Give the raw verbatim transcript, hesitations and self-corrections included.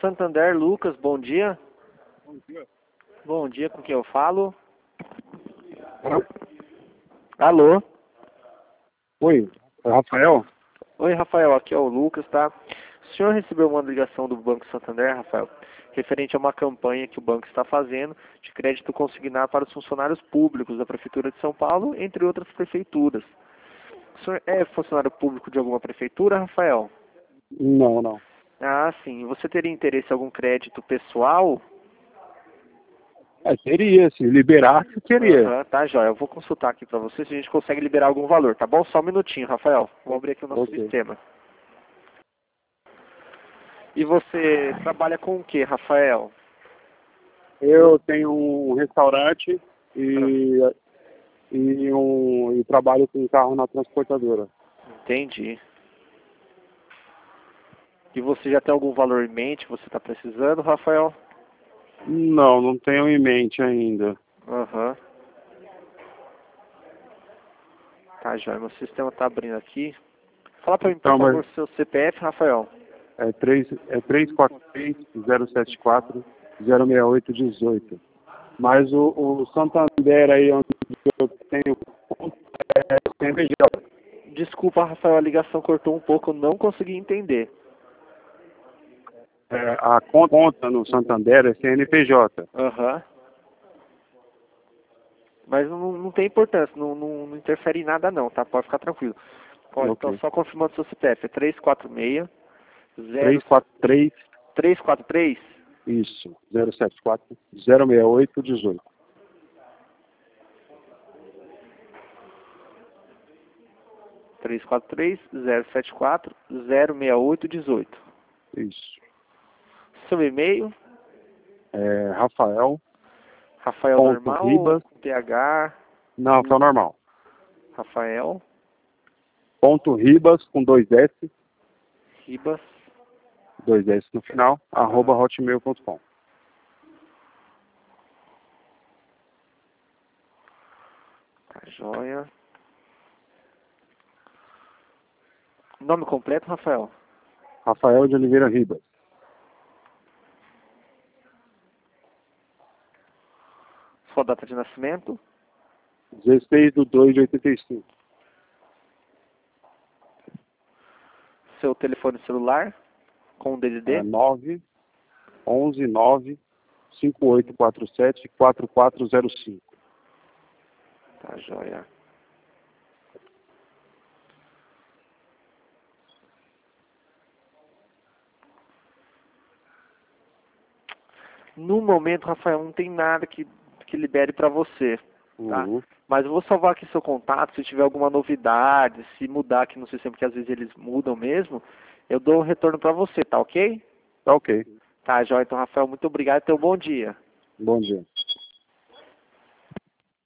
Santander, Lucas, bom dia. Bom dia. Bom dia, com quem eu falo? Alô? Oi, é Rafael? Oi, Rafael, aqui é o Lucas, tá? O senhor recebeu uma ligação do Banco Santander, Rafael, referente a uma campanha que o banco está fazendo de crédito consignado para os funcionários públicos da Prefeitura de São Paulo, entre outras prefeituras. O senhor é funcionário público de alguma prefeitura, Rafael? Não, não. Ah, sim. Você teria interesse em algum crédito pessoal? É, teria, se liberasse, teria. Aham, tá, joia. Eu vou consultar aqui para você se a gente consegue liberar algum valor, tá bom? Só um minutinho, Rafael. Vou abrir aqui o nosso Ok. sistema. E você trabalha com o que, Rafael? Eu tenho um restaurante Ah, e, e, um, e trabalho com carro na transportadora. entendi. E você já tem algum valor em mente que você está precisando, Rafael? Não, não tenho em mente ainda. Aham. Tá, joia. Meu sistema tá abrindo aqui. Fala para mim, por Então, mas favor, seu C P F, Rafael. é três é três quatro três, zero sete quatro, zero seis oito um oito. Mas o, o Santander aí onde eu tenho conta é C N J. Desculpa, Rafael, a ligação cortou um pouco, eu não consegui entender. É, a conta no Santander é C N P J. Aham. Mas não, não tem importância, não, não, não interfere em nada não, tá? Pode ficar tranquilo. Pode, então Ok. só confirmando seu C P F, é três quatro seis, zero, três quatro três, três quatro três? isso, zero sete quatro, zero seis oito um oito. três quatro três, zero sete quatro, zero seis oito um oito. Isso. Seu e-mail, É Rafael, Rafael ponto normal ou Ribas, com T H? não, Rafael normal, Rafael, ponto Ribas com dois S, Ribas. dois S no final, arroba Aham. hotmail ponto com. Tá joia. Nome completo, Rafael? Rafael de Oliveira Ribas, Sua data de nascimento? dezesseis de dois de oitenta e cinco. Seu telefone celular? Com o D D É D? nove onze nove cinco oito quatro sete quatro quatro zero cinco. Tá joia. No momento, Rafael, não tem nada que, que libere para você, tá? Uhum. Mas eu vou salvar aqui seu contato, se tiver alguma novidade, se mudar aqui no sistema, porque às vezes eles mudam mesmo, eu dou um retorno para você, tá ok? Tá ok. Tá, joia. Então, Rafael, muito obrigado e tenha um bom dia. Bom dia.